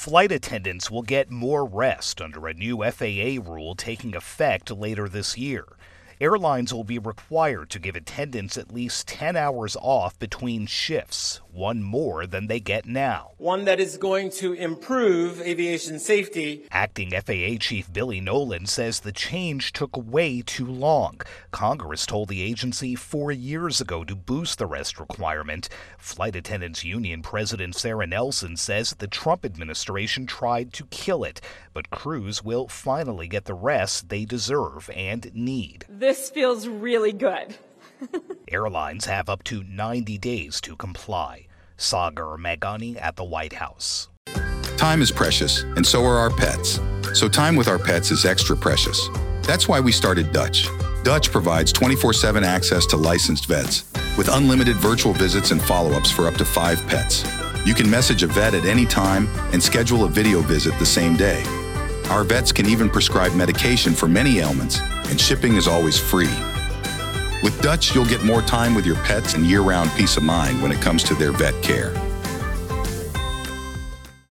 Flight attendants will get more rest under a new FAA rule taking effect later this year. Airlines will be required to give attendants at least 10 hours off between shifts, one more than they get now. One that is going to improve aviation safety. Acting FAA Chief Billy Nolen says the change took way too long. Congress told the agency 4 years ago to boost the rest requirement. Flight Attendants Union President Sarah Nelson says the Trump administration tried to kill it, but crews will finally get the rest they deserve and need. This feels really good. Airlines have up to 90 days to comply. Sagar Meghani at the White House. Time is precious, and so are our pets. So time with our pets is extra precious. That's why we started Dutch. Dutch provides 24/7 access to licensed vets, with unlimited virtual visits and follow-ups for up to 5 pets. You can message a vet at any time and schedule a video visit the same day. Our vets can even prescribe medication for many ailments, and shipping is always free. With Dutch, you'll get more time with your pets and year-round peace of mind when it comes to their vet care.